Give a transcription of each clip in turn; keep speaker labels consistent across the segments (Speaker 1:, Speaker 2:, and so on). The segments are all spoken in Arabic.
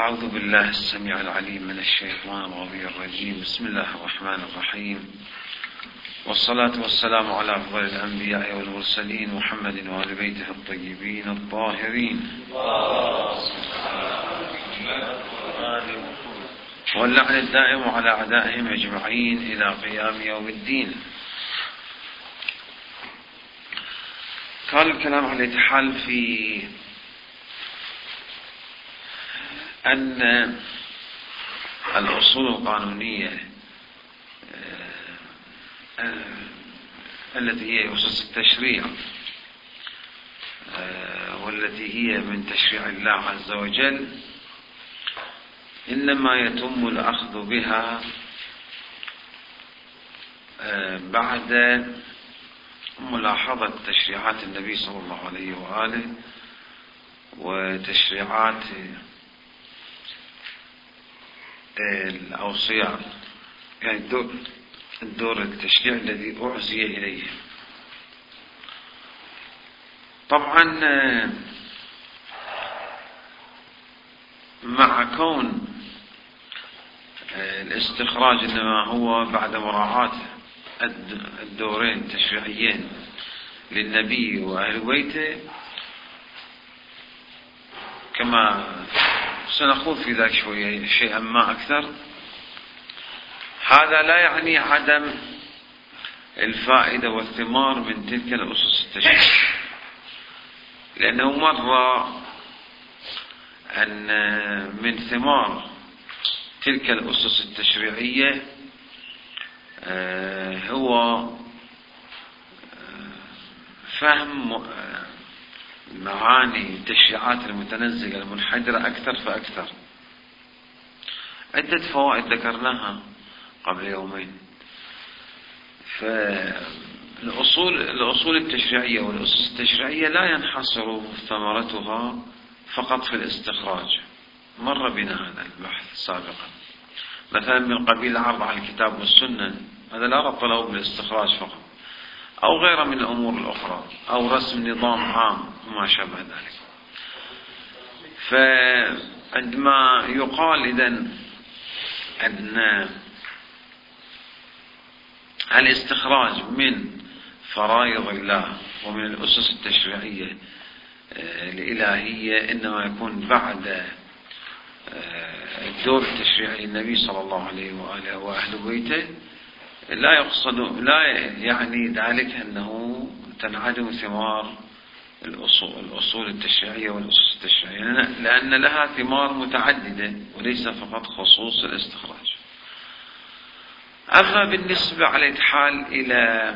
Speaker 1: أعوذ بالله السميع العليم من الشيطان الرجيم. بسم الله الرحمن الرحيم، والصلاة والسلام على أفضل الأنبياء والمرسلين محمد وآل بيته الطيبين الطاهرين، واللعن الدائم على أعدائهم أجمعين إلى قيام يوم الدين. كان الكلام عن الاتحال في أن الأصول القانونية التي هي أسس التشريع والتي هي من تشريع الله عز وجل إنما يتم الأخذ بها بعد ملاحظة تشريعات النبي صلى الله عليه وآله وتشريعات الأوصياء، يعني الدور التشريع الذي أعزي إليه. طبعا مع كون الاستخراج إنما هو بعد مراعاة الدورين التشريعيين للنبي وأهل بيته، كما سنخوض في ذلك شوية شيئا ما أكثر، هذا لا يعني عدم الفائدة والثمار من تلك الأسس التشريعية، لأنه مر أن من ثمار تلك الأسس التشريعية هو فهم معاني التشريعات المتنزلة المنحدرة أكثر فأكثر. عدة فوائد ذكرناها قبل يومين. فالأصول التشريعية والأسس التشريعية لا ينحصر ثمرتها فقط في الاستخراج، مر بنا هذا البحث سابقا. مثلا من قبيل العرض على الكتاب والسنة، هذا لا ربط له بالاستخراج فقط، أو غيره من الأمور الأخرى، أو رسم نظام عام وما شابه ذلك. فعندما يقال إذن أن الاستخراج من فرائض الله ومن الأسس التشريعية الإلهية إنما يكون بعد الدور التشريعي النبي صلى الله عليه وآله وأهل بيته، لا يعني ذلك أنه تنعدم ثمار الأصول التشريعية والأسس التشريعية، لأن لها ثمار متعددة وليس فقط خصوص الاستخراج. أما بالنسبة على الحال إلى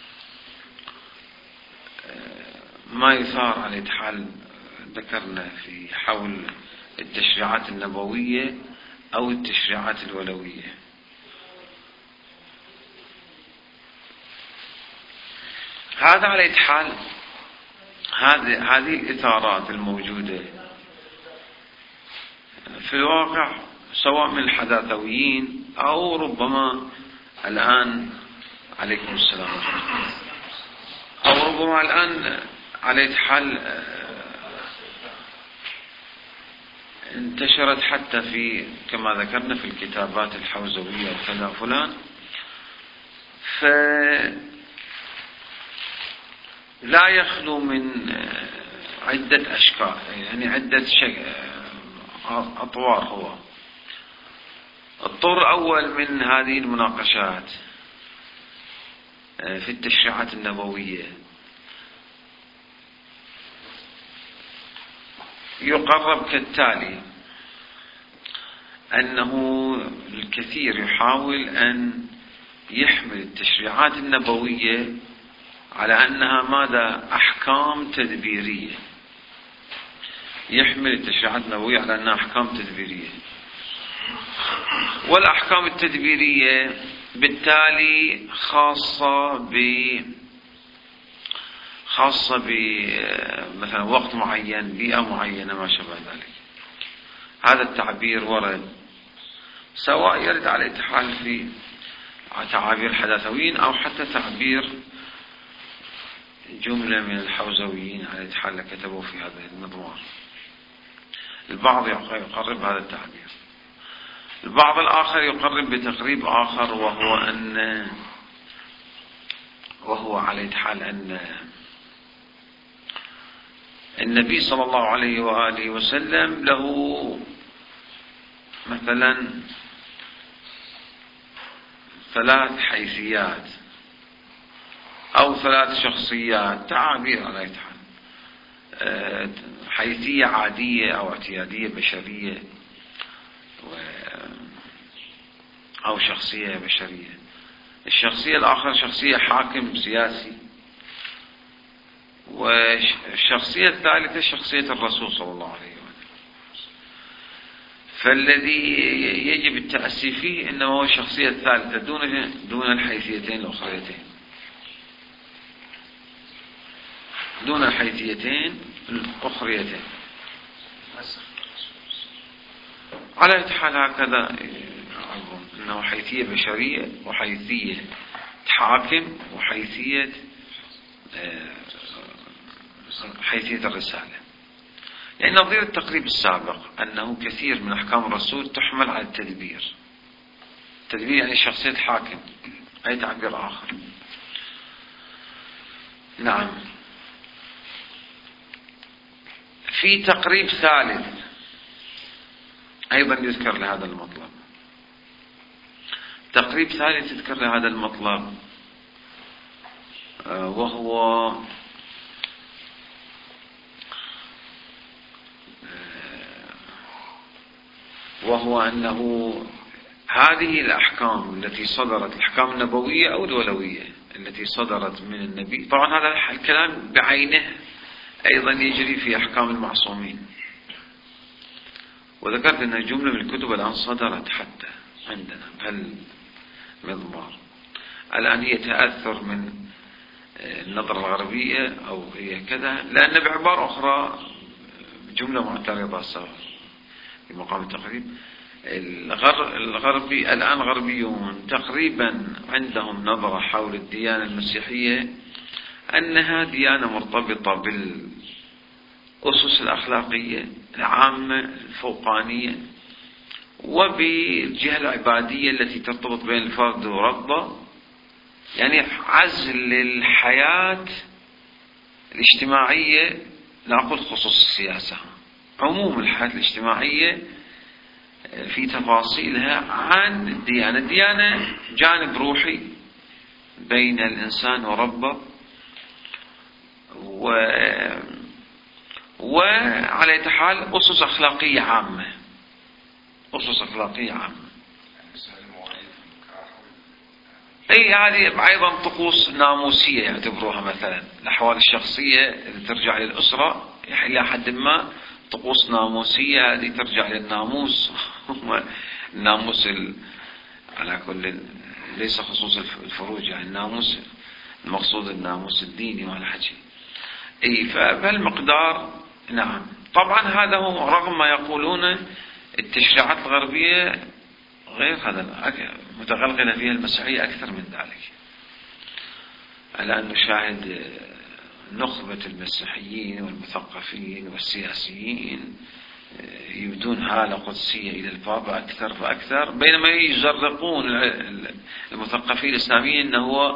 Speaker 1: ما يثار على الحال ذكرنا في حول التشريعات النبوية أو التشريعات الولوية، هذا على الحال هذه الإثارات الموجودة في الواقع سواء من الحداثويين أو ربما الآن عليكم السلام، أو ربما الآن على الحال انتشرت حتى في كما ذكرنا في الكتابات الحوزوية وكذا فلان، لا يخلو من عدة أشكال، يعني عدة أطوار. هو الطور الأول من هذه المناقشات في التشريعات النبوية يقرب كالتالي: أنه الكثير يحاول أن يحمل التشريعات النبوية على أنها ماذا؟ أحكام تدبيرية. يحمل التشريعات النبوية على أنها أحكام تدبيرية، والأحكام التدبيرية بالتالي خاصة مثلا وقت معين، بيئة معينة، ما شابه ذلك. هذا التعبير ورد سواء يرد على الاتحال في تعابير الحداثويين أو حتى تعبير جملة من الحوزويين على الاتحال كتبوا في هذا المضمار. البعض يقرب هذا التعبير، البعض الآخر يقرب بتقريب آخر، وهو على حال أن النبي صلى الله عليه وآله وسلم له مثلا 3 حيثيات أو 3 شخصيات، تعابير على حال، حيثية عادية أو اعتيادية بشرية، أو شخصية بشرية. الشخصية الآخرى شخصية حاكم سياسي، والشخصية الثالثة شخصية الرسول صلى الله عليه وسلم. فالذي يجب التأسي فيه إنه هو الشخصية الثالثة دون الحيثيتين الأخريتين، دون الحيثيتين الأخريتين. على حال هكذا إنه حيثية بشرية، وحيثية حاكم، وحيثية الرسالة. يعني نظير التقريب السابق أنه كثير من أحكام الرسول تحمل على التدبير. التدبير يعني شخصية حاكم، أي تعبير آخر. نعم. في تقريب ثالث أيضا يذكر لهذا المطلب، تقريب ثالث يذكر لهذا المطلب، وهو أنه هذه الأحكام التي صدرت، الأحكام النبوية أو الولوية التي صدرت من النبي، طبعا هذا الكلام بعينه أيضا يجري في أحكام المعصومين. وذكرت أن جملة من الكتب الآن صدرت حتى عندنا بهالمضمار، الآن هي تأثر من النظرة الغربية أو هي كذا، لأن بعبارة أخرى جملة معترضة صار في مقام التقريب. الآن غربيون تقريبا عندهم نظرة حول الديانة المسيحية أنها ديانة مرتبطة بالأسس الأخلاقية العامة الفوقانية، وبالجهة العبادية التي ترتبط بين الفرد وربه، يعني عزل الحياة الاجتماعية، لا أقول خصوص السياسة، عموم الحياة الاجتماعية في تفاصيلها عن الديانة. الديانة جانب روحي بين الإنسان وربه، وعلى حال أسس أخلاقية عامة، أسس أخلاقية عامة. أي هذه أيضا طقوس ناموسية يعتبروها، مثلا الأحوال الشخصية اللي ترجع للأسرة إلى حد ما طقوس ناموسية، هذه ترجع للناموس الناموس على كل، ليس خصوص الفروج، يعني الناموس المقصود الناموس الديني ولا حكي. اي فبهالمقدار. نعم. طبعا هذا هو رغم ما يقولون التشريعات الغربية غير هذا، متغلغلة فيها المسيحية أكثر من ذلك. الآن نشاهد نخبة المسيحيين والمثقفين والسياسيين يبدون حالة قدسية إلى البابا أكثر فأكثر، بينما يزرقون المثقفين الإسلاميين أنه هو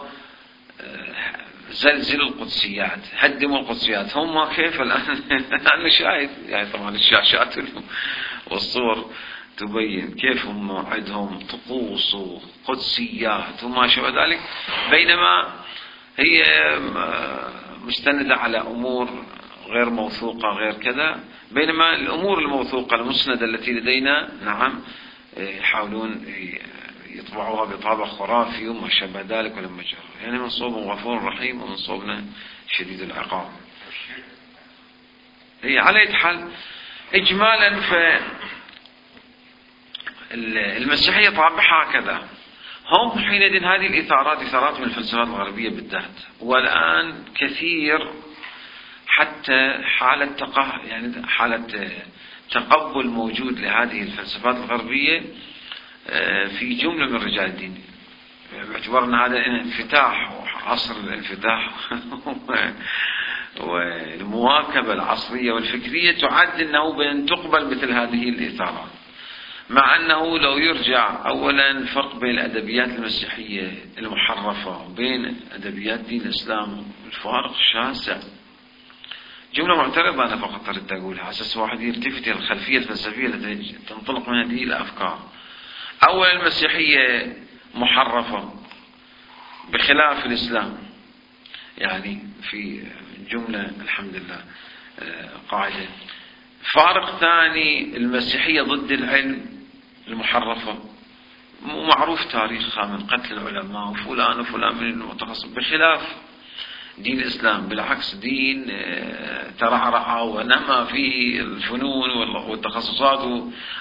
Speaker 1: زلزلوا القدسيات، هدموا القدسيات. هم كيف الآن نشاهد، يعني طبعا الشاشات والصور تبين كيف هم عندهم طقوس وقدسيات وما شابه ذلك، بينما هي مستندة على أمور غير موثوقة غير كذا. بينما الأمور الموثوقة المسندة التي لدينا نعم يحاولون يطبعوها بطابع خرافي وما شابه ذلك ولما جرى، يعني من صوب غفور رحيم ومن صوبنا شديد العقاب. هي على حال إجمالا المسيحية طابعها هكذا. هم حينئذ هذه الإثارات إثارات من الفلسفات الغربية بالذات، والآن كثير حتى حالة تقبل موجود لهذه الفلسفات الغربية في جملة من رجال الدين، باعتبار أن هذا انفتاح، عصر الانفتاح والمواكبة العصرية والفكرية تعد أنه بأن تقبل مثل هذه الإثارات، مع أنه لو يرجع أولا فرق بين الأدبيات المسيحية المحرفة وبين أدبيات دين الإسلام، الفارق شاسع. جملة معترضة أنا فقط أريد أقولها على أساس واحد يلتفت إلى الخلفية الفلسفية التي تنطلق من هذه الأفكار. أولا المسيحية محرفة بخلاف الإسلام، يعني في جملة الحمد لله قاعدة. فارق ثاني، المسيحية ضد العلم المحرفة، معروف تاريخها من قتل العلماء وفلان وفلان من المتخصص، بخلاف دين الإسلام بالعكس دين ترعرع ونمى فيه الفنون والتخصصات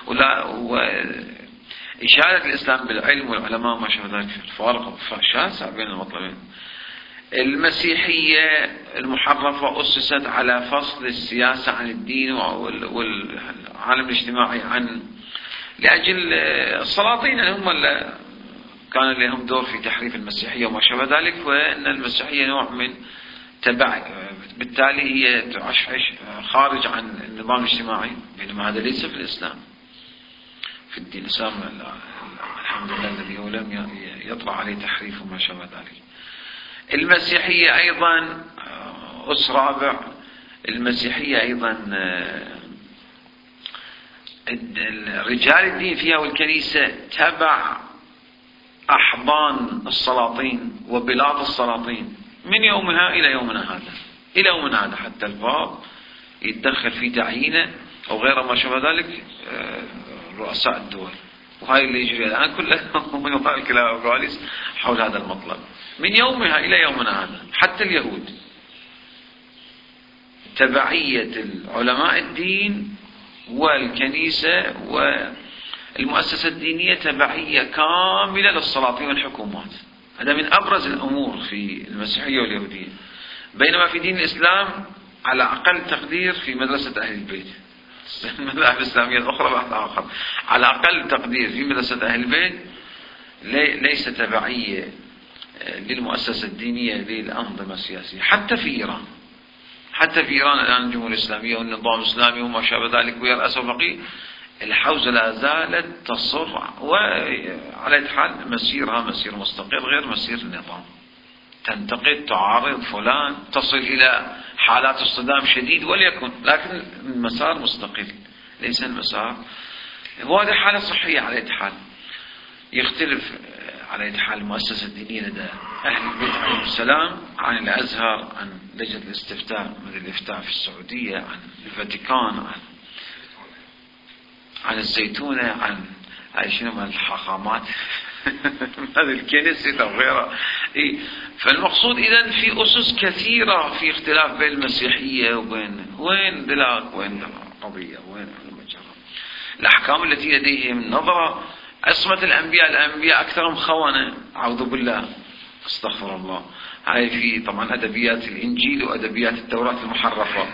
Speaker 1: وإشارة الإسلام بالعلم والعلماء ما شابه ذلك. الفارق شاسع بين المطلبين. المسيحية المحرفة أسست على فصل السياسة عن الدين والعالم الاجتماعي لأجل السلاطين، يعني هم اللي كان لهم دور في تحريف المسيحية وما شابه ذلك، وأن المسيحية نوع من تبع، بالتالي هي تعشعش خارج عن النظام الاجتماعي، بينما هذا ليس في الإسلام. في الدين الإسلام الحمد لله الذي هو لم يطلع عليه تحريف وما شابه ذلك. المسيحية أيضا أس رابع، المسيحية أيضا رجال الدين فيها والكنيسة تبع أحضان السلاطين وبلاد السلاطين من يومها إلى يومنا هذا، إلى يومنا هذا حتى الباب يتدخل في تعيينه أو غيره ما شابه ذلك رؤساء الدول. وهاي اللي يجري الآن كله من وراء الكلام والكواليس حول هذا المطلب من يومها إلى يومنا هذا. حتى اليهود تبعية العلماء الدين والكنيسة والمؤسسة الدينية تبعية كاملة للسلاطين والحكومات. هذا من أبرز الأمور في المسيحية واليهودية، بينما في دين الإسلام على أقل تقدير في مدرسة أهل البيت. المذاهب الإسلامية الأخرى بحث آخر، على أقل تقدير في مدرسة أهل البيت ليس تبعية للمؤسسة الدينية للأنظمة السياسية. حتى في إيران الآن الجمهورية الإسلامية والنظام الإسلامي وما شابه ذلك ويرأسه فقيه، الحوزة لا زالت تصر، وعلى حال مسيرها مسير مستقل غير مسير النظام، تنتقد تعارض فلان تصل إلى حالات اصطدام شديد وليكن، لكن المسار مستقل ليس المسار. وهذه حالة صحية على حال. يختلف على حال المؤسسة الدينية لدى أهل البيت عليهم السلام عن الأزهر، عن لجنة الاستفتاء مثل الإفتاء في السعودية، عن الفاتيكان، عن الزيتونة، عن شنو من الحاخامات هذه الكنيسة وغيرها. فالمقصود إذن في أسس كثيرة في اختلاف بين المسيحية وين دلاك وين قضية وين المجرى. الأحكام التي لديهم نظرة عصمة الأنبياء أكثرهم خونة، أعوذ بالله استغفر الله. هاي في طبعا أدبيات الإنجيل وأدبيات التوراة المحرفة،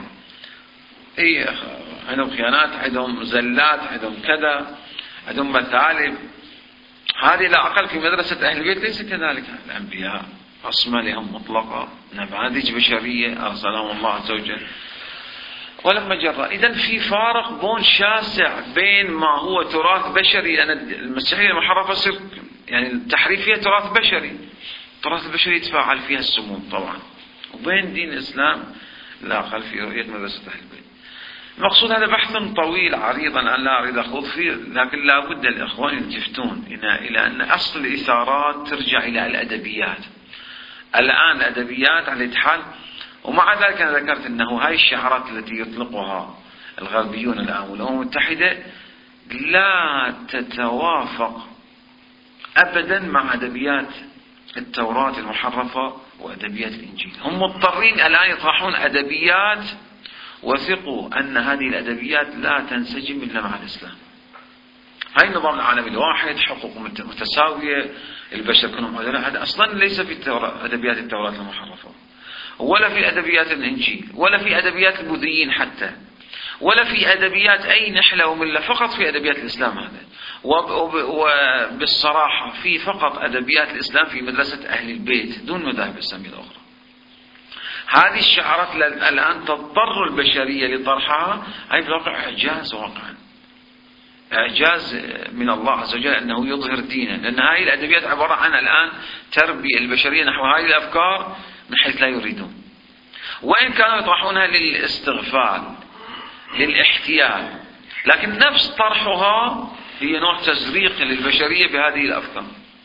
Speaker 1: عندهم خيانات، عندهم زلات، عندهم كذا، عندهم مثالب. هذه لا أقل في مدرسة أهل البيت ليس كذلك. الأنبياء عصمة لهم مطلقة، نماذج بشرية أرسلهم الله عز وجل ولما جرى. إذن في فارق بون شاسع بين ما هو تراث بشري، لأن المسيحية المحرفة يعني التحريف فيها تراث بشري، التراث البشري يتفاعل فيها السموم طبعا، وبين دين الإسلام لا أقل في رؤية مدرسة أهل البيت. المقصود هذا بحث طويل عريض أنا لا أريد أخوض فيه، لكن لا بد الإخوان يلتفتون إلى أن أصل الإثارات ترجع إلى الأدبيات. الآن الأدبيات على الاتحاد، ومع ذلك أنا ذكرت أنه هاي الشعارات التي يطلقها الغربيون الآن والأمم المتحدة لا تتوافق أبدا مع أدبيات التوراة المحرفة وأدبيات الإنجيل. هم مضطرين الآن يطرحون أدبيات، وثقوا أن هذه الأدبيات لا تنسجم إلا مع الإسلام. هاي النظام العالمي الواحد، حقوق متساوية، البشر كلهم عدلاء، هذا أصلا ليس في أدبيات التوراة المحرفة، ولا في أدبيات الإنجيل، ولا في أدبيات البوذيين حتى، ولا في أدبيات أي نحلة وملة، فقط في أدبيات الإسلام هذا. وبالصراحة في فقط أدبيات الإسلام في مدرسة أهل البيت دون مذاهب الإسلامية الأخرى. هذه الشعارات الآن تضطر البشرية لطرحها. هي في الواقع إعجاز واقعا، إعجاز من الله عز وجل أنه يظهر دينه، لأن هذه الأدبيات عبارة عن الآن تربية البشرية نحو هذه الأفكار من حيث لا يريدون، وإن كانوا يطرحونها للاستغفال للاحتيال، لكن نفس طرحها هي نوع تزريق للبشرية بهذه الأفكار.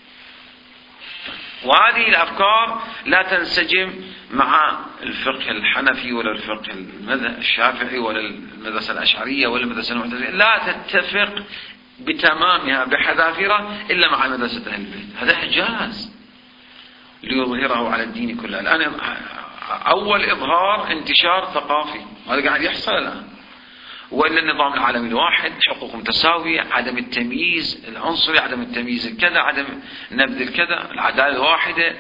Speaker 1: وهذه الأفكار لا تنسجم مع الفقه الحنفي ولا الفقه الشافعي ولا المدرسة الأشعرية ولا المدرسة المعتزلية، لا تتفق بتمامها بحذافيرها إلا مع مدرسة أهل البيت. هذا إعجاز ليظهره على الدين كله. الآن أول إظهار انتشار ثقافي، هذا قاعد يحصل الآن. وإلا النظام العالمي الواحد، حقوق متساوية، عدم التمييز العنصري، عدم التمييز الكذا، عدم نبذ الكذا، العدالة الواحدة،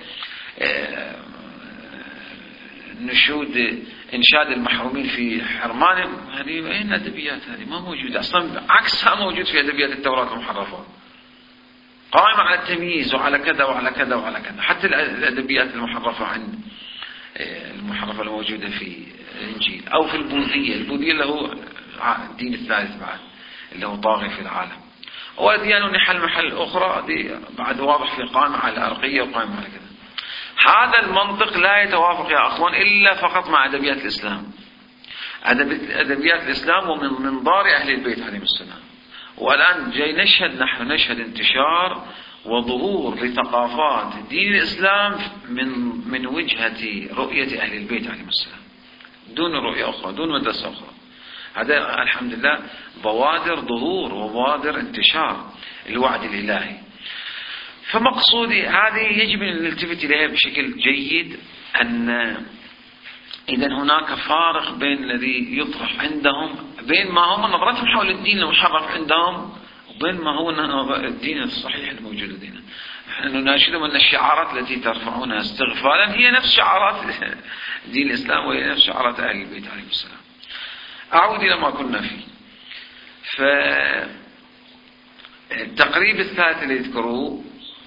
Speaker 1: نشود إنشاد المحرومين في حرمانهم. هذه أين أدبيات؟ هذه ما موجودة أصلا، عكسها موجود في أدبيات التوراة المحرفة، قائمة على التمييز وعلى كذا وعلى كذا وعلى كذا. حتى الأدبيات المحرفة عن المحرفة الموجودة في الإنجيل أو في البوذية اللي هو الدين الثالث بعد اللي هو طاغي في العالم، والديانة نحل محل أخرى دي بعد واضح في قائمة على أرقية وقائمة على كذا. هذا المنطق لا يتوافق يا أخوان إلا فقط مع أدبيات الإسلام. أدبيات الإسلام ومن منظار أهل البيت عليهم السلام. والآن جاي نشهد انتشار وظهور لثقافات دين الإسلام من وجهة رؤية أهل البيت عليهم السلام، دون رؤية أخرى، دون مدرسة أخرى. هذا الحمد لله بوادر ظهور وبوادر انتشار الوعد الإلهي. فمقصودي هذه يجب أن نلتفت إليها بشكل جيد، أن إذا هناك فارق بين الذي يطرح عندهم، بين ما هم نظرتهم حول الدين المحرف عندهم وبين ما هو الدين الصحيح الموجود لدينا. نحن نناشدهم أن الشعارات التي ترفعونها استغفالا هي نفس شعارات دين الإسلام وهي نفس شعارات أهل البيت عليهم السلام. أعود إلى ما كنا فيه. فالتقريب الثالث اللي يذكروه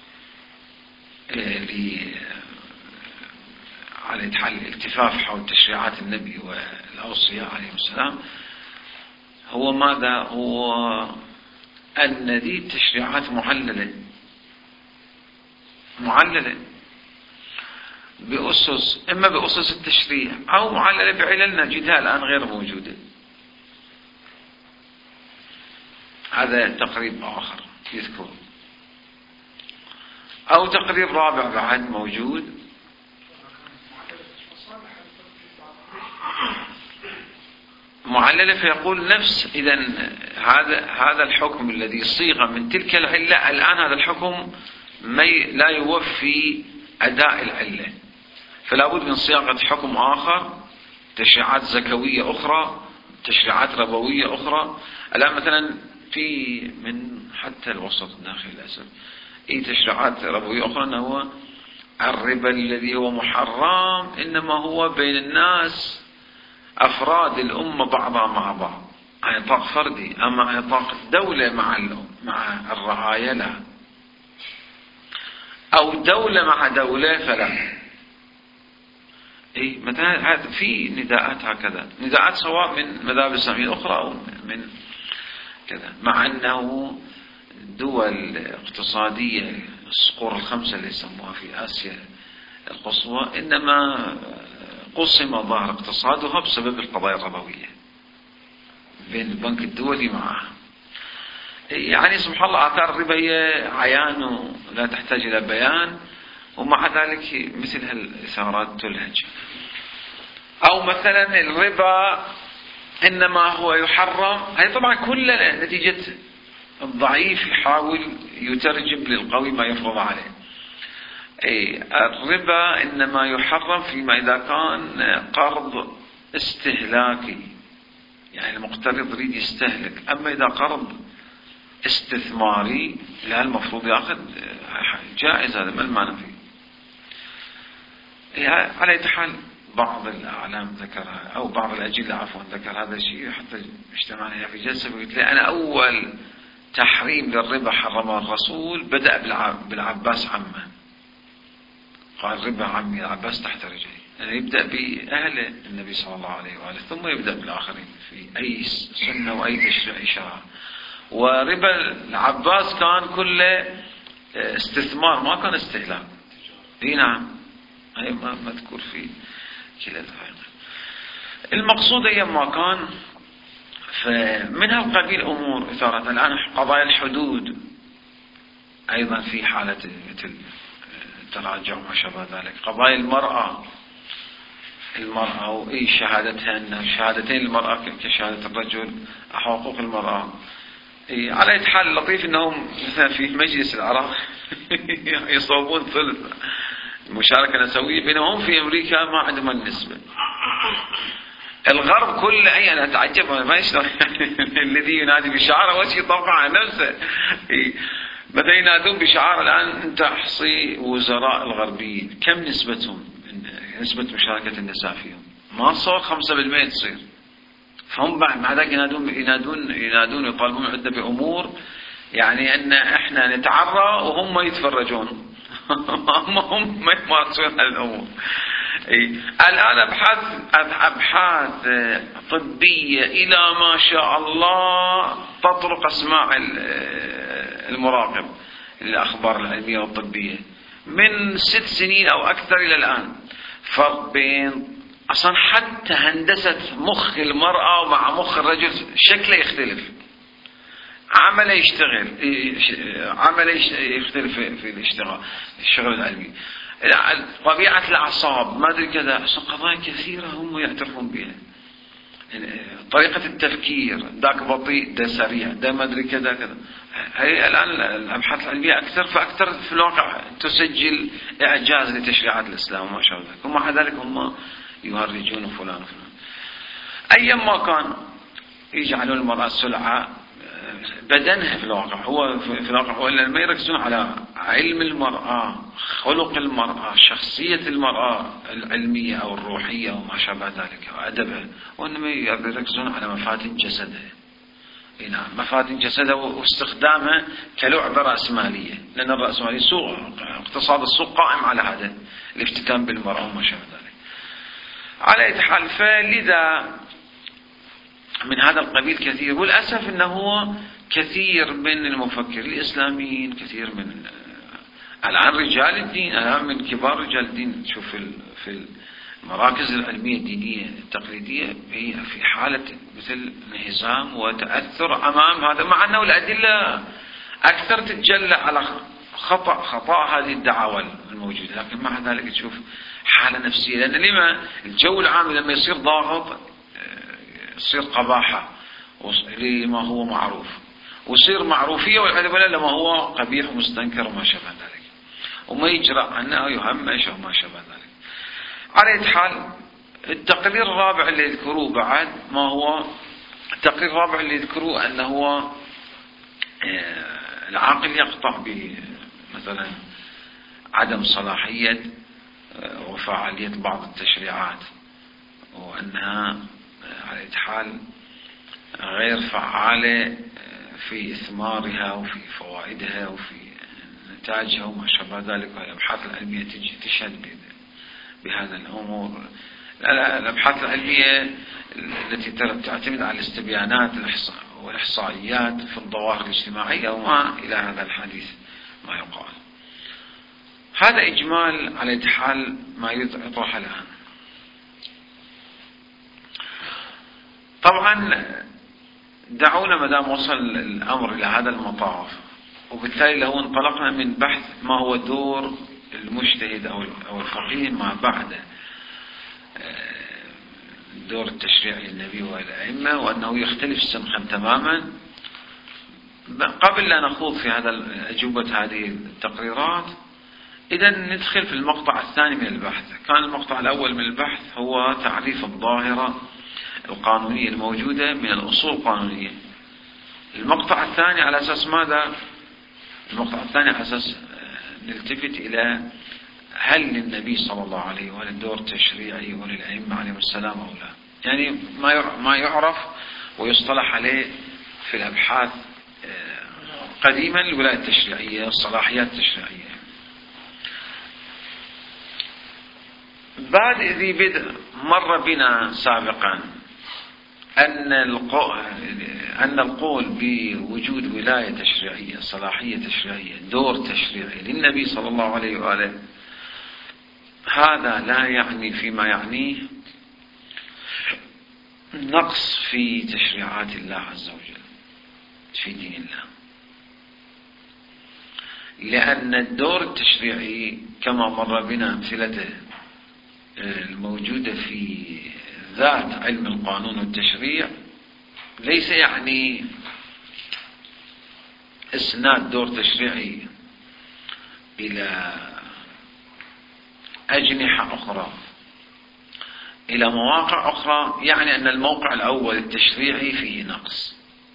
Speaker 1: على حل الالتفاف حول تشريعات النبي والأوصياء عليهم السلام هو ماذا؟ هو أن دي التشريعات معللة بأسس، إما بأسس التشريع أو معللة بعلل نجدها الآن غير موجودة. هذا تقريب آخر يذكر، أو تقريب رابع بعد موجود، معللة، فيقول نفس إذن هذا الحكم الذي صيغ من تلك العلة الآن هذا الحكم لا يوفي أداء العلة، فلا بد من صياغة حكم آخر، تشريعات زكوية أخرى، تشريعات ربوية أخرى. الآن مثلا في من حتى الوسط الداخلي للأسف تشريعات ربوية أخرى أنه هو الربا الذي هو محرم إنما هو بين الناس أفراد الأمة بعضها مع بعض، إطلاق فردي، أما إطلاق الدولة مع الرعاية لا، أو دولة مع دولة فلا. مثلا في نداءات هكذا، نداءات سواء من مذاهب إسلامية أخرى أو من كذا، مع أنه دول اقتصادية الصقور الخمسة اللي يسموها في آسيا القصوى إنما قسم ظهر اقتصادها بسبب القضايا الربوية بين البنك الدولي معها. يعني سبحان الله آثار الربا هي عيان ولا تحتاج إلى بيان، ومع ذلك مثل هالإثارات تلهج. أو مثلا الربا إنما هو يحرم، هذه طبعا كلها نتيجة الضعيف يحاول يترجم للقوي ما يفرض عليه. الربا إنما يحرم فيما إذا كان قرض استهلاكي، يعني المقترض يريد يستهلك، أما إذا قرض استثماري لا المفروض يأخذ جائز، هذا ما المعنى فيه. على أي حال بعض الأعلام ذكرها أو بعض الأجلة عفوا ذكر هذا الشيء، حتى اجتمعنا في جلسة وقلت لي أنا أول تحريم للربا حرمه الرسول بدأ بالعباس عمه، قال ربا عمي العباس تحت رجلي، يعني يبدأ بأهل النبي صلى الله عليه وآله ثم يبدأ بالآخرين في أي سنة وأي تشريع شرع. وربا العباس كان كله استثمار، ما كان استهلاك. اي نعم، هي ما مذكور في كلا الحقيقة. المقصود ايما كان فمن هالقبيل امور اثارت الان قضايا الحدود ايضا في حالة مثل التراجع وما شابه ذلك. قضايا المرأة واي شهادتها ان شهادتين المرأة كشهادة الرجل، حقوق المرأة. على اي حال اللطيف انهم مثلا في مجلس العراق يصوبون ثلث المشاركة نسوية، بينما هم في امريكا ما عندهم النسبة. الغرب كله انا اتعجب ما يشتغل الذي ينادي بشعاره وجه طبقا على نفسه. مثلا ينادون بشعار الان انت احصي وزراء الغربيين كم نسبتهم، نسبة مشاركة النساء فيهم ما صار 5% تصير. فهم مع ذلك ينادون يطالبون عدة بأمور يعني أن احنا نتعرى وهم يتفرجون. هم ما يمارسون هالأمور. الآن أبحاث طبية إلى ما شاء الله تطرق أسماء المراقب للأخبار العلمية والطبية من 6 سنين أو أكثر إلى الآن. فرق بين أصلا حتى هندسة مخ المرأة ومع مخ الرجل شكله يختلف، عمله يختلف في الشغل العلمي، طبيعة الأعصاب ما أدري كذا. قضايا كثيرة هم يعترفون بها، طريقة التفكير، ذاك بطيء ده سريع ده ما أدري كذا. هي الآن الأبحاث العلمية أكثر فأكثر في الواقع تسجل إعجاز لتشريعات الإسلام وما شابه ذلك، ومع ذلك هم يهرجون فلان. أيما كان يجعلون المرأة سلعة بدنها في الواقع هو لما يركزون على علم المرأة، خلق المرأة، شخصية المرأة العلمية أو الروحية وما شابه ذلك وأدبها، وإنما يركزون على مفاتن جسدها. نعم، مفاتن جسدها واستخدامها كلعبة رأسمالية، لأن الرأسمالية سوق، اقتصاد السوق قائم على هذا الافتتان بالمرأة وما شابه ذلك. على أي حال فلذا من هذا القبيل كثير، والأسف أنه هو كثير من المفكرين الإسلاميين، كثير من الآن رجال الدين، الآن من كبار رجال الدين، تشوف في المراكز العلمية الدينية التقليدية هي في حالة مثل انهزام وتأثر أمام هذا، مع أنه الأدلة أكثر تتجلى على خطأ هذه الدعاوى الموجودة، لكن مع ذلك تشوف حالة نفسية. لأن لما الجو العام لما يصير ضاغط يصير قباحة لما هو معروف، ويصير معروفية والعياذ بالله لما هو قبيح ومستنكر وما شابه ذلك، وما يجرأ أنه يهمش وما شابه ذلك. على حال التقرير الرابع اللي يذكروه بعد ما هو التقرير الرابع اللي يذكروه أنه هو العاقل يقطع مثلا عدم صلاحية وفاعلية بعض التشريعات، وأنها على حال غير فعالة في إثمارها وفي فوائدها وفي نتائجها وما شابه ذلك. والأبحاث العلمية تجي تشهد بهذا الأمور. الأبحاث العلمية التي تعتمد على الاستبيانات والإحصائيات في الظواهر الاجتماعية وما إلى هذا الحديث ما يقال. هذا إجمال على حال ما يطرح الآن. طبعا دعونا مدام وصل الأمر إلى هذا المطاف، وبالتالي لو انطلقنا من بحث ما هو دور المجتهد أو الفقيه ما بعد دور التشريعي للنبي والأئمة، وأنه يختلف السمخم تماما. قبل لا نخوض في هذا أجوبة هذه التقريرات، إذا ندخل في المقطع الثاني من البحث. كان المقطع الأول من البحث هو تعريف الظاهرة القانونية الموجودة من الأصول القانونية. المقطع الثاني على أساس ماذا؟ المقطع الثاني على أساس نلتفت إلى هل للنبي صلى الله عليه وسلم دور تشريعي وللأئمة عليهم السلام أو لا، يعني ما يعرف ويصطلح عليه في الأبحاث قديما الولاية التشريعية، الصلاحيات التشريعية. بادئ ذي بدء مر بنا سابقا أن القول بوجود ولاية تشريعية، صلاحية تشريعية، دور تشريعي للنبي صلى الله عليه وآله، هذا لا يعني فيما يعنيه نقص في تشريعات الله عز وجل في دين الله، لأن الدور التشريعي كما مر بنا أمثلته الموجودة في ذات علم القانون والتشريع ليس يعني إسناد دور تشريعي إلى أجنحة أخرى، إلى مواقع أخرى، يعني أن الموقع الأول التشريعي فيه نقص.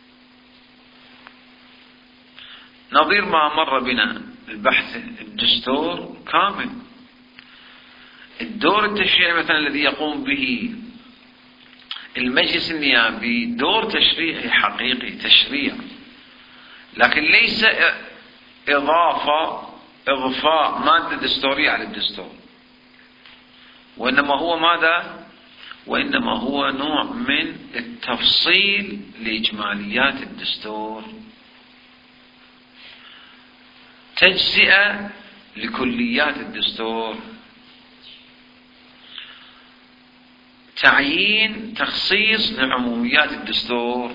Speaker 1: نظير ما مر بنا البحث الدستور كامل، الدور التشريعي مثلا الذي يقوم به المجلس النيابي دور تشريعي حقيقي، تشريع، لكن ليس إضفاء مادة دستورية على الدستور، وإنما هو ماذا؟ وإنما هو نوع من التفصيل لإجماليات الدستور، تجزئة لكليات الدستور، تعيين تخصيص لعموميات الدستور.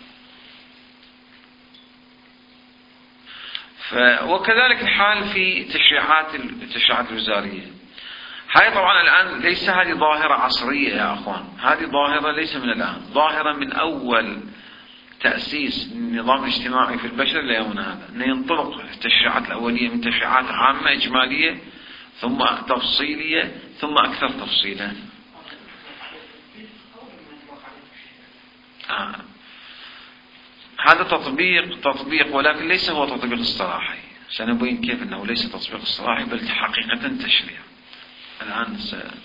Speaker 1: وكذلك الحال في التشريعات الوزارية. هاي طبعا الآن ليس هذه ظاهرة عصرية يا أخوان، هذه ظاهرة ليس من الآن، ظاهرة من أول تأسيس النظام الاجتماعي في البشر ليومنا هذا، أن ينطلق التشريعات الأولية من تشريعات عامة إجمالية ثم تفصيلية ثم أكثر تفصيلا. هذا تطبيق ولكن ليس هو تطبيق اصطلاحي، سنبين كيف أنه ليس تطبيق اصطلاحي بل حقيقة تشريع. الآن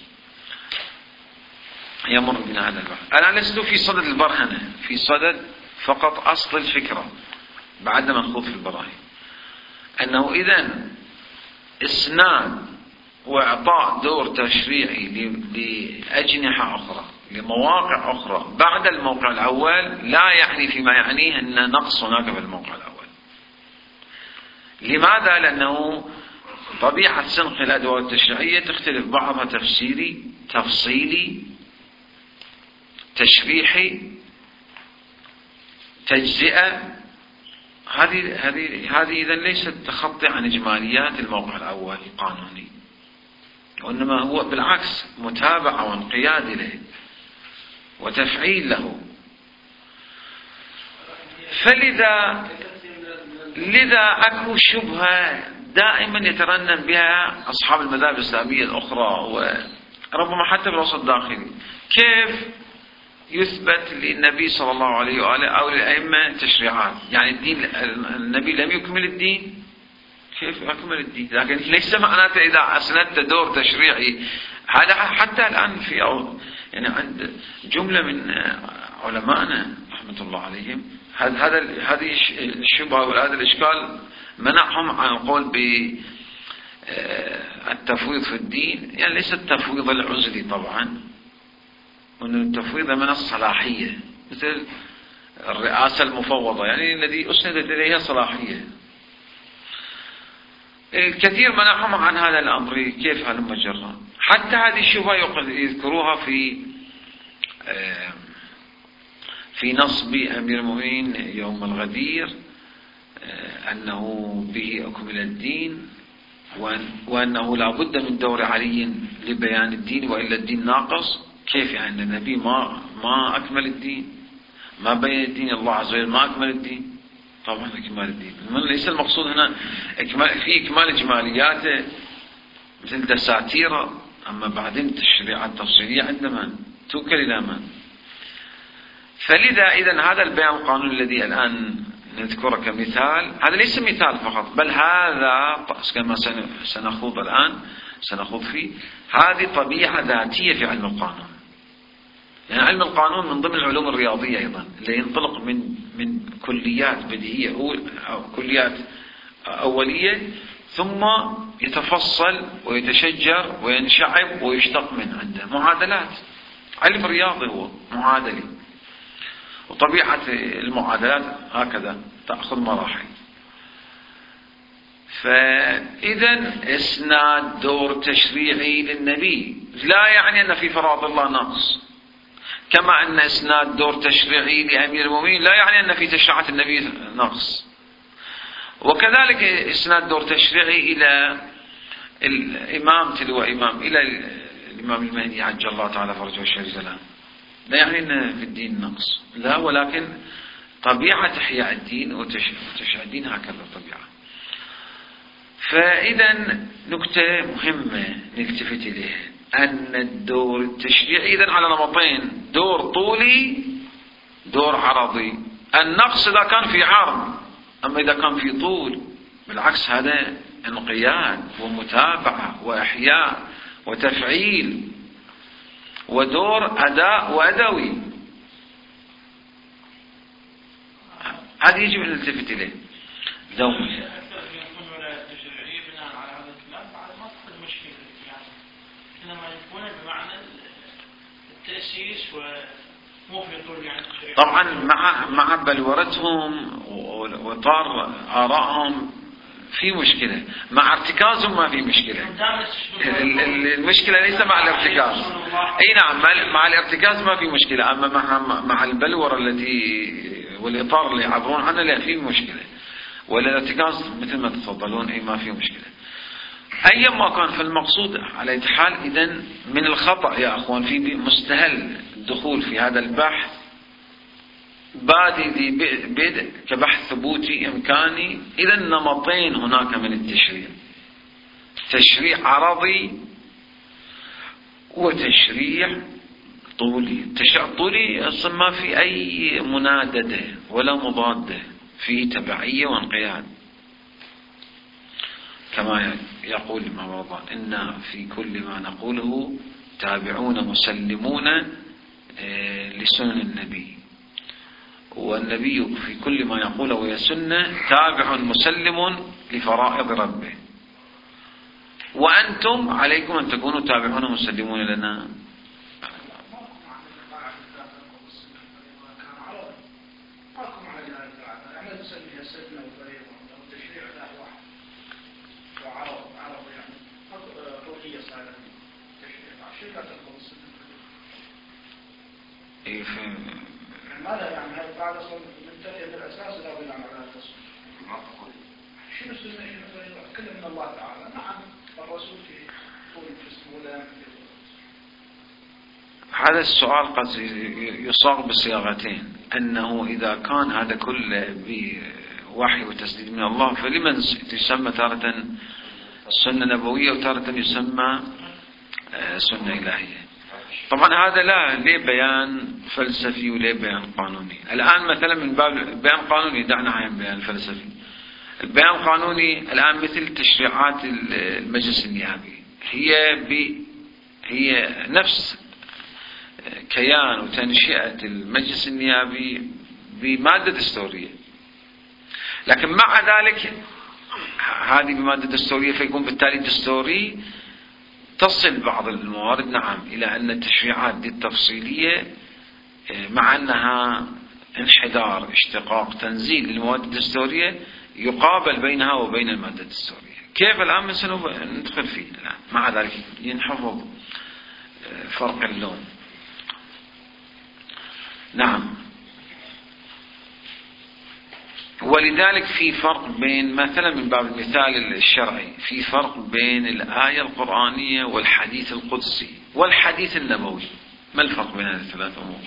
Speaker 1: يمر بنا هذا البحث. أنا لست في صدد البرهنة، في صدد فقط أصل الفكرة بعد ما نخوض في البراهين، أنه إذن إسناد وإعطاء دور تشريعي لأجنحة أخرى، لمواقع أخرى بعد الموقع الأول، لا يعني فيما يعنيه أن نقص هناك في الموقع الأول. لماذا؟ لأنه طبيعة سنق الأدوار التشريعية تختلف، بعضها تفصيلي تشريحي تجزئة. هذه إذن ليست تخطي عن إجماليات الموقع الأول القانوني، وإنما هو بالعكس متابعة وانقياد له وتفعيل له. لذا أكو شبهة دائما يترنم بها أصحاب المذاهب الإسلامية الأخرى وربما حتى بالوسط الداخلي، كيف يثبت للنبي صلى الله عليه وآله أو للأئمة تشريعات؟ يعني النبي لم يكمل الدين، كيف أكمل الدين؟ لكن ليس معناته إذا أسندت دور تشريعي. هذا حتى الآن يعني عند جملة من علمائنا رحمة الله عليهم هذه الشبهة وهذا الإشكال منعهم عن القول بالتفويض في الدين. يعني ليس التفويض العزلي طبعا، وأن التفويض من الصلاحية، مثل الرئاسة المفوضة، يعني الذي أسندت إليها صلاحية. الكثير منعهم عن هذا الأمر، كيف هالمجرى؟ حتى هذه الشبهة يذكروها في نصب أمير المؤمنين يوم الغدير، أنه به أكمل الدين، وأنه لا بد من دور علي لبيان الدين وإلا الدين ناقص. كيف يعني النبي ما أكمل الدين، ما بين الدين، الله عز وجل ما أكمل الدين؟ طبعا إكمال الدين ليس المقصود هنا في إكمال إجمالياته مثل دساتيره، أما بعدين التشريعات التفصيلية عندما توكل إلى من؟ فلذا إذن هذا البيان القانوني الذي الآن نذكره كمثال، هذا ليس مثال فقط، بل هذا كما سنخوض الآن سنخوض فيه، هذه طبيعة ذاتية في علم القانون. يعني علم القانون من ضمن العلوم الرياضية أيضا، اللي ينطلق من كليات بديهية أو كليات أولية ثم يتفصل ويتشجر وينشعب ويشتق من عنده. معادلات، علم رياضي هو معادلي، وطبيعة المعادلات هكذا تأخذ مراحل. فإذا إسناد دور تشريعي للنبي لا يعني أن في فرائض الله نقص، كما أن إسناد دور تشريعي لأمير المؤمنين لا يعني أن في تشريعات النبي نقص. وكذلك إسناد دور تشريعي إلى الإمام تلو إمام، إلى الإمام المهدي عجل الله تعالى فرجه الشريف له، لا يعني أن في الدين نقص، لا، ولكن طبيعة إحياء الدين وتشريع الدين هكذا الطبيعة. فإذا نكتة مهمة نلتفت إليها أن الدور التشريعي إذن على نمطين: دور طولي، دور عرضي. النقص إذا كان في عرض، أما إذا كان في طول بالعكس هذا انقياد ومتابعة وإحياء وتفعيل، ودور أداء وأدوي. هذا يجب أن نلتفت إليه دوما. طبعا مع بلورتهم وطار آرائهم في مشكلة، مع ارتكازهم ما في مشكلة. المشكلة ليس مع الارتكاز، اي نعم مع الارتكاز ما في مشكلة، اما مع البلورة التي والاطار اللي يعبرون عنه لا في مشكلة، ولا الارتكاز مثل ما تفضلون اي ما في مشكلة. ايا ما كان، فالمقصود على اي حال اذن من الخطأ يا اخوان في مستهل الدخول في هذا البحث بادئ بدء كبحث ثبوتي إمكاني. إذا النمطين هناك من التشريع: تشريع عرضي وتشريع طولي. التشريع الطولي أصلا ما في أي مناددة ولا مضادة، فيه تبعية وانقياد، كما يقول الإمام رضوان: إن في كل ما نقوله تابعون مسلمون لسنن النبي، والنبي في كل ما يقوله وهي سنة تابع مسلم لفرائض ربه، وأنتم عليكم أن تكونوا تابعون مسلمون لنا.
Speaker 2: ماذا يعني هذا بعد صوم منتهي من الأساس لا بناء على التصوير؟ شنو السنة؟ شنو كل من الله تعالى؟ نعم الرسول في طول الجسم ولا
Speaker 1: هذا السؤال قد يصاغ بصياغتين: أنه إذا كان هذا كله بوحي وتسديد من الله فلمن يسمى تارة سنة نبوية وتارة يسمى سنة إلهية؟ طبعا هذا ليه بيان فلسفي وليه بيان قانوني. الآن مثلا من باب بيان قانوني دعنا عن بيان الفلسفي. البيان القانوني الآن مثل تشريعات المجلس النيابي، هي نفس كيان وتنشئة المجلس النيابي بمادة دستورية، لكن مع ذلك هذه بمادة دستورية فيكون بالتالي دستوري تصل بعض الموارد نعم إلى أن التشريعات دي التفصيلية مع أنها انحدار اشتقاق تنزيل للمواد الدستورية يقابل بينها وبين المادة الدستورية. كيف الآن ندخل فيه الآن؟ مع ذلك ينحفظ فرق اللون. نعم، ولذلك في فرق بين مثلا من باب المثال الشرعي في فرق بين الآية القرآنية والحديث القدسي والحديث النبوي. ما الفرق بين هذه الثلاث أمور؟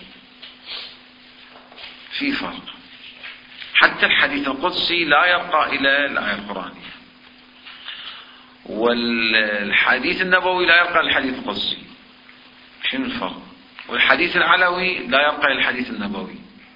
Speaker 1: في فرق. حتى الحديث القدسي لا يرقى إلى الآية القرآنية، والحديث النبوي لا يرقى إلى الحديث القدسي. شنو الفرق؟ والحديث العلوي لا يرقى إلى الحديث النبوي.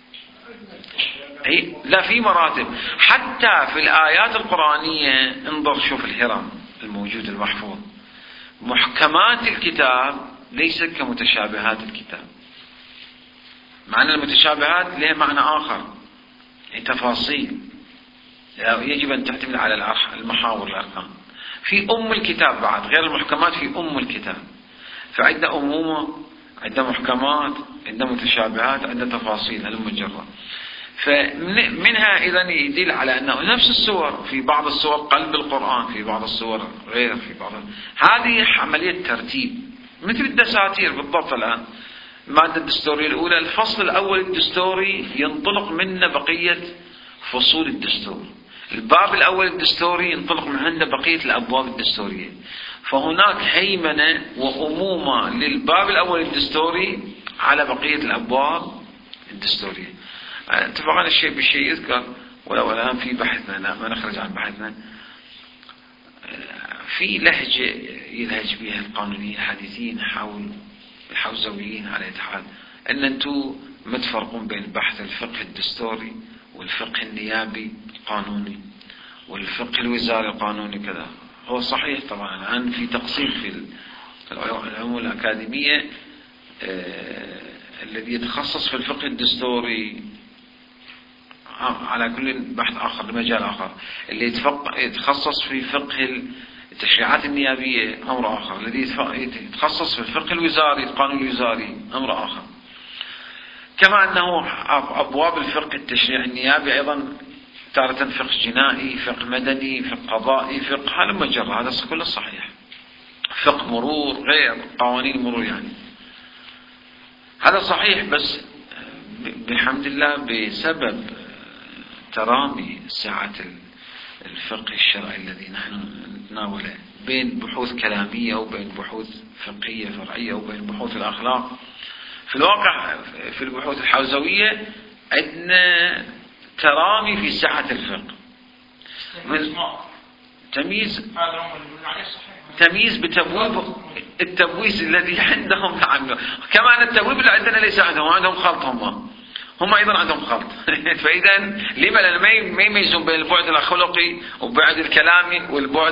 Speaker 1: لا، في مراتب. حتى في الآيات القرآنية انظر شوف الهرم الموجود المحفوظ، محكمات الكتاب ليست كمتشابهات الكتاب. معنى المتشابهات لها معنى آخر، تفاصيل يجب أن تعتمد على المحاور الأركان. في أم الكتاب بعد غير المحكمات، في أم الكتاب. فعندنا أمومة، عندنا محكمات، عندنا متشابهات، عندنا تفاصيل المجرة. فمنها إذن يدل على أنه نفس السور، في بعض السور قلب القرآن، في بعض السور غير، في بعض هذه عملية ترتيب مثل الدساتير بالضبط. الآن المادة الدستورية الأولى الفصل الأول الدستوري ينطلق منه بقية فصول الدستور، الباب الأول الدستوري ينطلق من عنده بقية الأبواب الدستورية. فهناك هيمنة وأمومة للباب الأول الدستوري على بقية الأبواب الدستورية. اتفقنا الشيء بالشيء يذكر، ولو الآن في بحثنا ما نخرج عن بحثنا، في لهجة يلهج بها القانونيين الحديثين حول الحوزويين على الاتحاد، أن أنتم ما تفرقون بين بحث الفقه الدستوري والفقه النيابي القانوني والفقه الوزاري القانوني كذا. هو صحيح طبعا الآن في تقسيم في العلوم الأكاديمية، الذي يتخصص في الفقه الدستوري على كل بحث آخر لمجال آخر، اللي يتخصص في فقه التشريعات النيابية أمر آخر، الذي يتخصص في الفقه الوزاري القانون الوزاري أمر آخر. كما أنه أبواب الفقه التشريع النيابي أيضا تارة فقه جنائي، فقه مدني، فقه قضائي، فقه هذا مجرى، هذا كله صحيح. فقه مرور غير قوانين المرور يعني هذا صحيح. بس بحمد الله بسبب ترامي سعة الفقه الشرعي الذي نحن نتناوله بين بحوث كلامية وبين بحوث فقهية فرعية وبين بحوث الأخلاق، في الواقع في البحوث الحوزوية عندنا ترامي في سعة الفقه، تمييز بتبويب التبويس الذي عندهم عنه. كما أن التبويب اللي عندنا ليس عندهم خلط، هم أيضا عندهم خلط. فإذا لما لأن ما يميزون بين البعد الأخلاقي وبعد الكلامي والبعد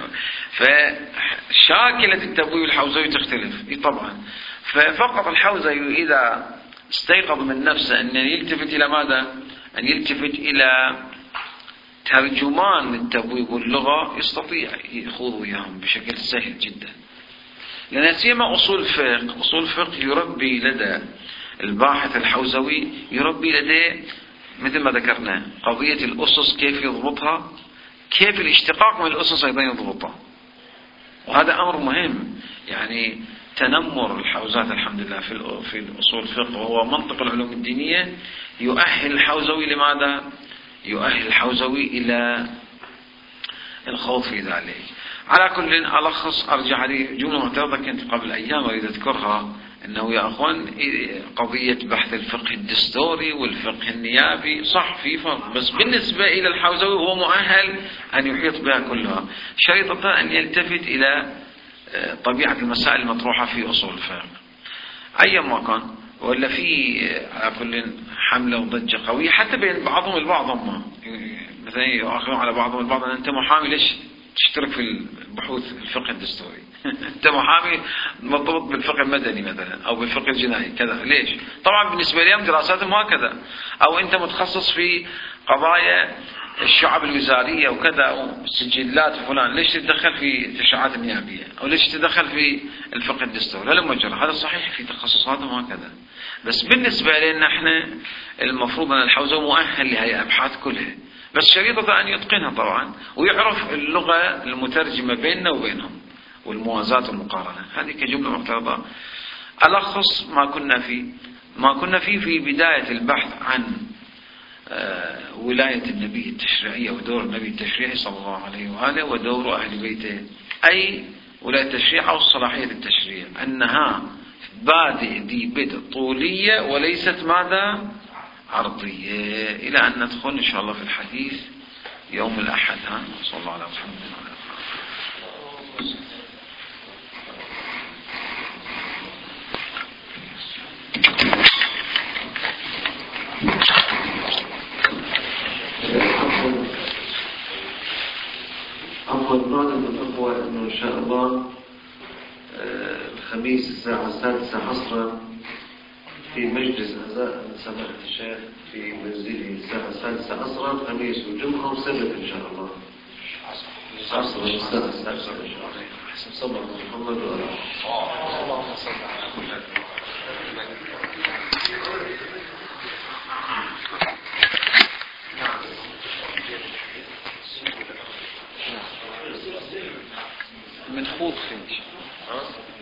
Speaker 1: فشاكلة التبويب الحوزوي تختلف طبعا. ففقط الحوزوي إذا استيقظ من نفسه أن يلتفت إلى ماذا؟ أن يلتفت إلى ترجمان التبويب واللغة يستطيع يخوض وياهم بشكل سهل جدا. لأن سيما أصول الفقه يربي لدى الباحث الحوزوي، يربي لديه مثل ما ذكرنا قضية الأسس كيف يضبطها، كيف الاشتقاق من الأسس أيضا يضبطها، وهذا أمر مهم. يعني تنمر الحوزات الحمد لله في الأصول الفقه وهو منطق العلوم الدينية يؤهل الحوزوي لماذا؟ يؤهل الحوزوي إلى الخوض في ذلك. على كل ألخص أرجع لي جملة معترضة كنت قبل أيام أريد أذكرها، أنه يا أخوان قضية بحث الفقه الدستوري والفقه النيابي صح في فرق، بس بالنسبة إلى الحوزوي هو مؤهل أن يحيط بها كلها، شريطة أن يلتفت إلى طبيعة المسائل المطروحة في أصول الفقه أيا ما كان. ولا في على كل حملة وضجة قوية حتى بين بعضهم البعض، هم مثلا يؤخرون على بعضهم البعض أن أنت محامي ليش تشترك في البحوث الفقه الدستوري؟ أنت محامي مرتبط بالفقه المدني مثلا أو بالفقه الجنائي كذا، ليش؟ طبعا بالنسبة لهم دراساتهم هكذا. أو أنت متخصص في قضايا الشعب الوزارية وكذا أو سجلات فلان، ليش تتدخل في التشريعات النيابية أو ليش تتدخل في الفقه الدستوري؟ لا مجرد هذا صحيح في تخصصاتهم هكذا. بس بالنسبة لنا احنا المفروض أن الحوزة مؤهل لهذه الأبحاث كلها، بس شريطة أن يتقنها طبعا ويعرف اللغة المترجمة بيننا وبينهم والموازاة والمقارنة. هذه كجملة معترضة ألخص ما كنا فيه في بداية البحث عن ولاية النبي التشريعية ودور النبي التشريعي صلى الله عليه وآله ودور أهل بيته، أي ولاية التشريع أو الصلاحية التشريع، أنها بادئ ذي بدء طولية وليست ماذا عرضية، إلى أن ندخل إن شاء الله في الحديث يوم الأحد. صلى الله عليه وسلم.
Speaker 3: أول طالب الأخوة أنه إن شاء الله الخميس الساعة 6 عصرا في مجلس سماحة الشيخ في منزله الساعة 6 عصرا، خميس وجمعة وسبت إن شاء الله. عصر الأستاذ صلى محمد
Speaker 2: اللهم صل على محمد.
Speaker 1: من خوض خنش